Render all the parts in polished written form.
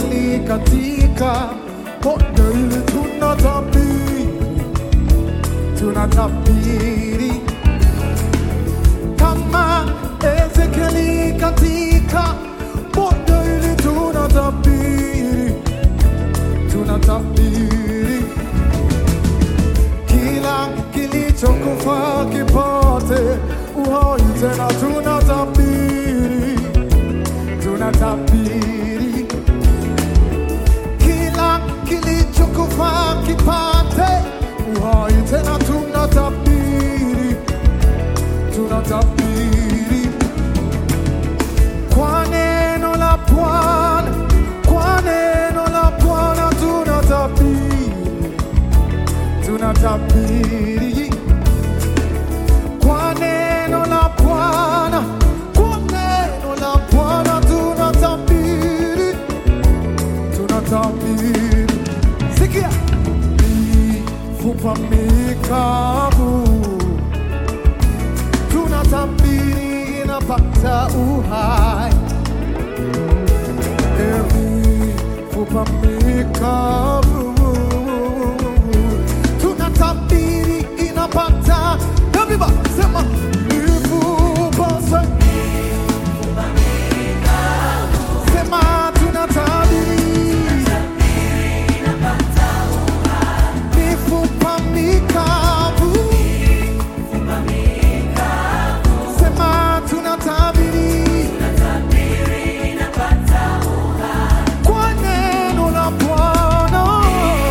Ezekieli katika bonde hili tunatabiri kama Ezekieli katika bonde hili tunatabiri kila kilichokufa kipate uhai tena, tunatabiri kila kilichokufa kipate uhai tena, tunatabiri kwa neno la Bwana, kwa neno la Bwana tunatabiri kwa neno la Bwana, kwa neno la Bwana tunatabiri. Sikia, mifupa mikavu tunatabiri inapata uhai. Mifupa mikavu tunatabiri inapata. Everybody sema mifupa sema tunatabiri mifupa mikavu sema tunatabiri kwa neno la Bwana.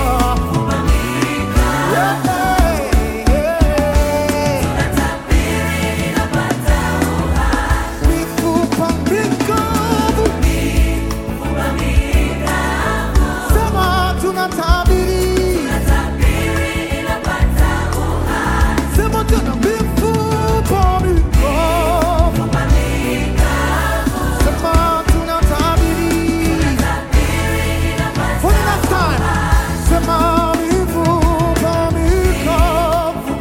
Mifupa mikavu sema tunatabiri sema tena mifupa mikavu sema tunatabiri for the last time sema mifupa mikavu.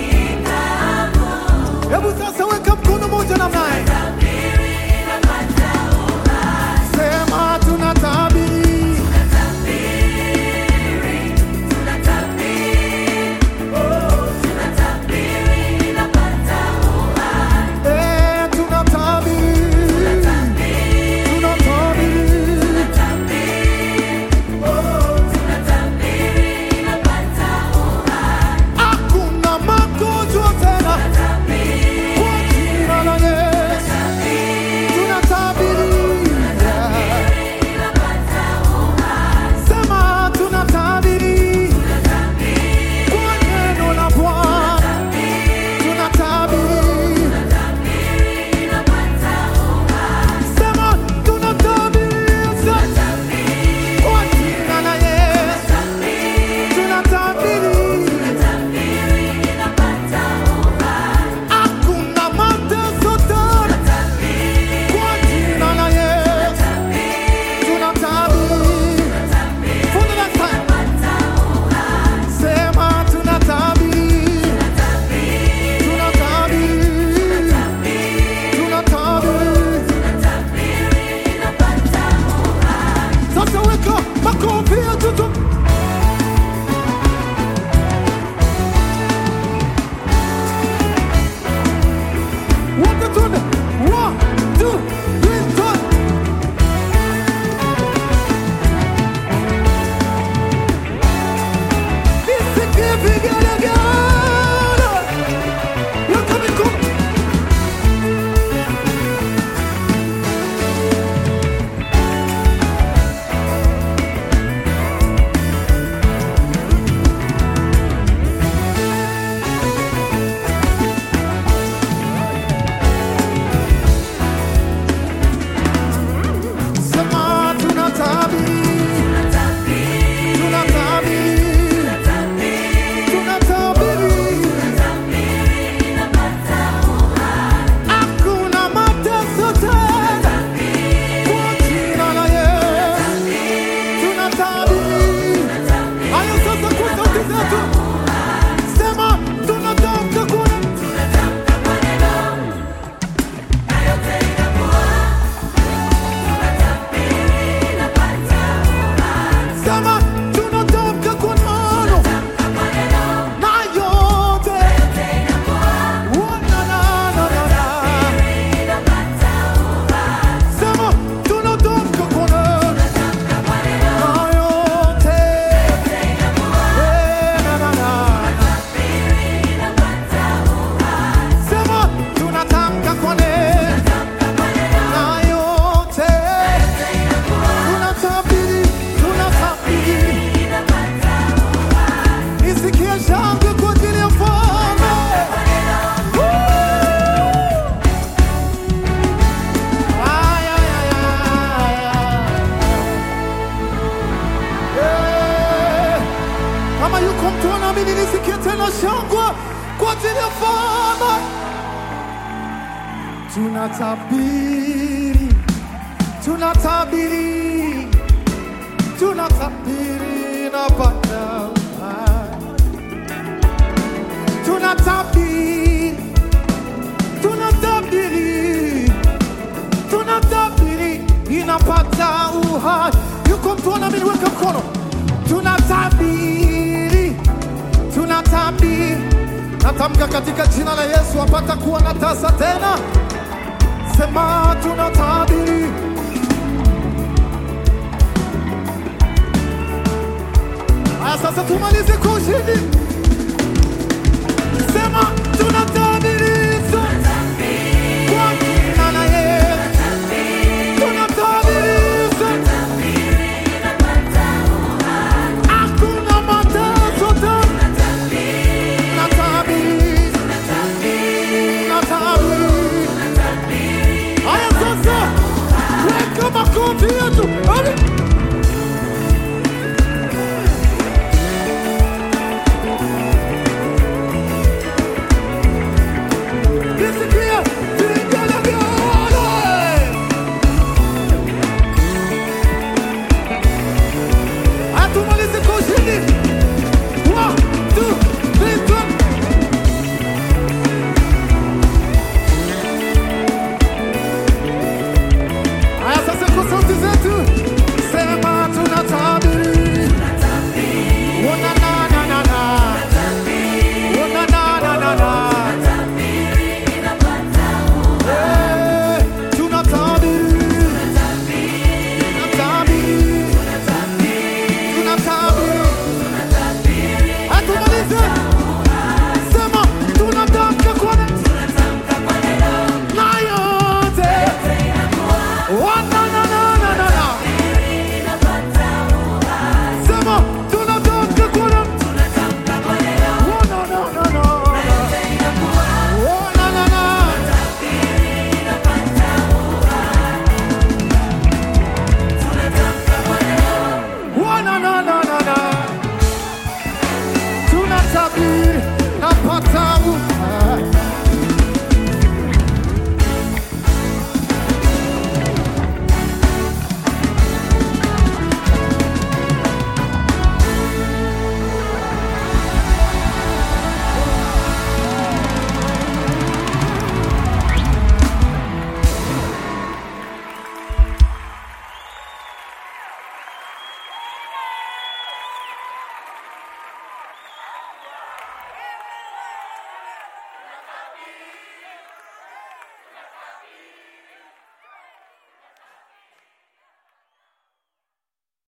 Hebu sasa weka mkono moja namna hii sema tunatabiri hakuna magonjwa tena kwa jina la Yesu tunatabiri sema tunatabiri kwa neno la Bwana tunatabiri sema tunatabiri kwa jina la Yesu tunatabiri hakuna mateso tena kwa jina la Yesu tunatabiri for the last time sema tunatabiri sasa weka makofi ya tutu wote tuende 1 2 3 4 nisikie vigelegele. Weka mikono sema tunatabiri hakuna mateso tena kwa jina la Yesu tunatabiri. Hayo sasa kwa sauti zetu sema tunatamka kwa Sema tunatamka kwa neno na yote. Oh, na, na, na, na, na. Sema tunatamka kwa neno na yote. Na, na, na. Sema tunatamka kwa neno na yote. Tunatabiri, tunatabiri. Nisikie shangwe kwa ajili ya mfalme. Ay, ay, ay, ay, ay. Kama yuko mtu anaamini, nisikie tena shangwe kwa ajili ya mfalme. Tunatabiri, tunatabiri, tunatabiri na Bwana. Tunatabiri, tunatabiri, tunatabiri inapata uhai. Yuko mtu anaamini, weka mkono. Tunatabiri, tunatabiri. Natamka katika jina la Yesu apata kuwa na tasa tena. Sema tunatabiri. Aya, sasa tumalize kwa ushindi. Sema tunatabiri kwa jina la Yesu. Tunatabiri. Hakuna mateso tena. Tunatabiri. Tunatabiri. Aya, sasa weka makofi yetu. Nisikie vijana vya ole. Hatumalizi kwa ushindi.